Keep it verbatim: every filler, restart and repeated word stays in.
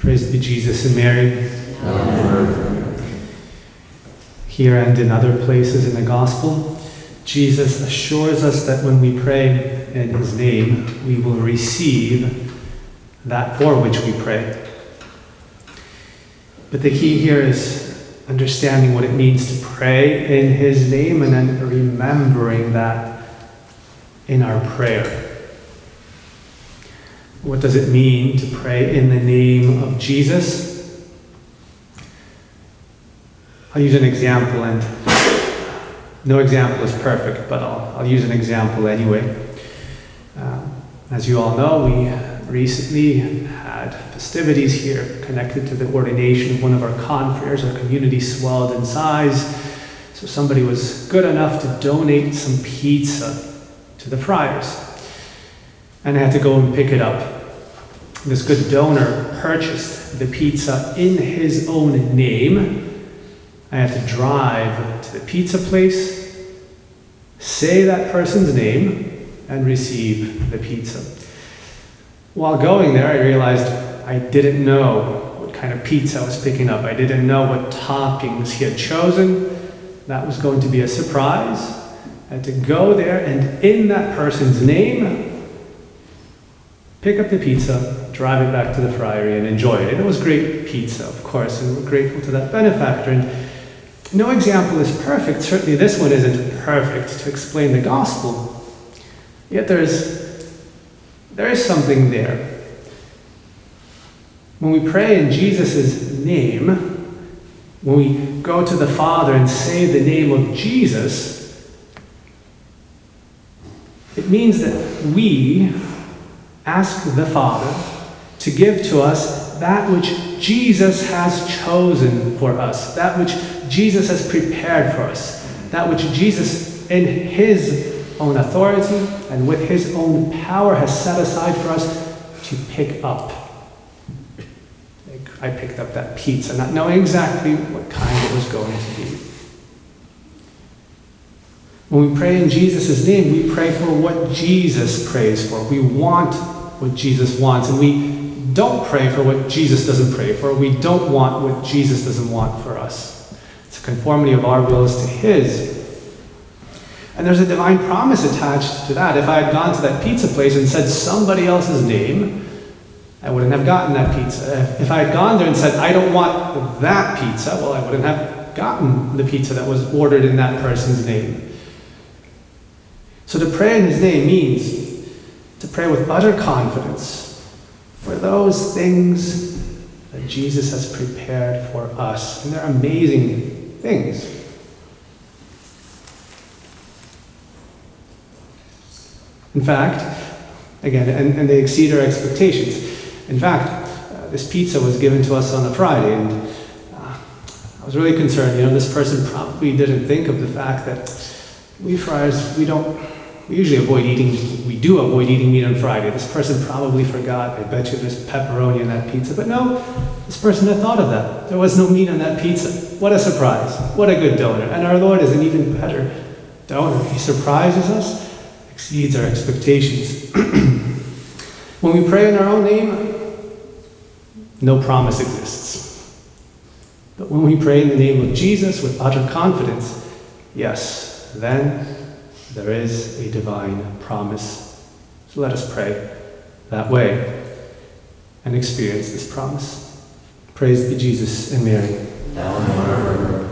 Praise be Jesus and Mary. Amen. Here and in other places in the Gospel, Jesus assures us that when we pray in His name, we will receive that for which we pray. But the key here is understanding what it means to pray in His name and then remembering that in our prayer. What does it mean to pray in the name of Jesus? I'll use an example, and no example is perfect, but I'll, I'll use an example anyway. Um, as you all know, we recently had festivities here connected to the ordination of one of our confreres. Our community swelled in size, so somebody was good enough to donate some pizza to the friars. And I had to go and pick it up. This good donor purchased the pizza in his own name. I had to drive to the pizza place, say that person's name, and receive the pizza. While going there, I realized I didn't know what kind of pizza I was picking up. I didn't know what toppings he had chosen. That was going to be a surprise. I had to go there and in that person's name, pick up the pizza, drive it back to the friary and enjoy it. And it was great pizza, of course, and we're grateful to that benefactor. And no example is perfect. Certainly this one isn't perfect to explain the gospel. Yet there's, there is something there. When we pray in Jesus' name, when we go to the Father and say the name of Jesus, it means that we ask the Father to give to us that which Jesus has chosen for us, that which Jesus has prepared for us, that which Jesus in His own authority and with His own power has set aside for us to pick up. Like I picked up that pizza, not knowing exactly what kind it was going to be. When we pray in Jesus' name, we pray for what Jesus prays for. We want what Jesus wants, and we don't pray for what Jesus doesn't pray for. We don't want what Jesus doesn't want for us. It's a conformity of our wills to His. And there's a divine promise attached to that. If I had gone to that pizza place and said somebody else's name, I wouldn't have gotten that pizza. If I had gone there and said, I don't want that pizza, well, I wouldn't have gotten the pizza that was ordered in that person's name. So to pray in His name means to pray with utter confidence for those things that Jesus has prepared for us. And they're amazing things. In fact, again, and, and they exceed our expectations. In fact, uh, this pizza was given to us on a Friday, and uh, I was really concerned. You know, this person probably didn't think of the fact that we friars, we don't, we usually avoid eating, we do avoid eating meat on Friday. This person probably forgot. I bet you there's pepperoni in that pizza. But no, this person had thought of that. There was no meat on that pizza. What a surprise. What a good donor. And our Lord is an even better donor. He surprises us, exceeds our expectations. When we pray in our own name, no promise exists. But when we pray in the name of Jesus with utter confidence, yes, then there is a divine promise. So let us pray that way and experience this promise. Praise be Jesus and Mary. Now and forever.